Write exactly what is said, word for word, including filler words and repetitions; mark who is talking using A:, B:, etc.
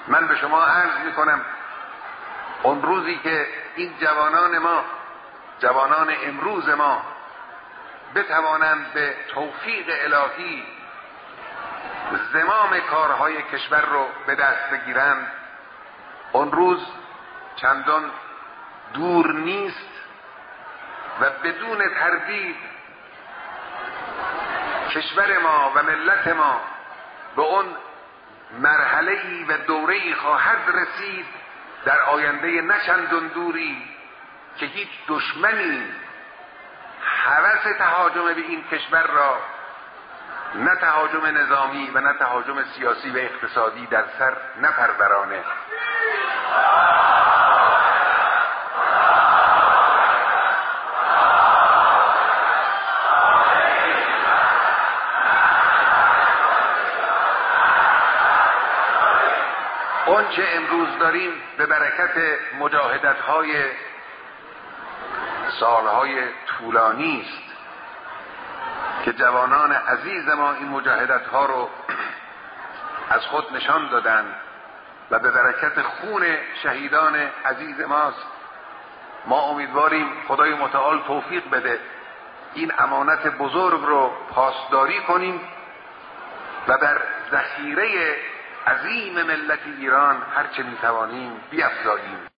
A: من به شما عرض میکنم اون روزی که این جوانان ما، جوانان امروز ما، بتوانند به توفیق الهی زمام کارهای کشور رو به دست بگیرند، اون روز چندان دور نیست و بدون تردید کشور ما و ملت ما به اون مرحله‌ای و دوره‌ای خواهد رسید در آینده نچندان دوری که هیچ دشمنی هوس تهاجم به این کشور را، نه تهاجم نظامی و نه تهاجم سیاسی و اقتصادی، در سر نپرورانه. اون چه امروز داریم به برکت مجاهدت‌های سالهای طولانی است که جوانان عزیز ما این مجاهدت‌ها رو از خود نشان دادند و به برکت خون شهیدان عزیز ماست. ما امیدواریم خدای متعال توفیق بده این امانت بزرگ رو پاسداری کنیم و در ذخیره عظیم ملت ایران هرچه میتوانیم بیفزاییم.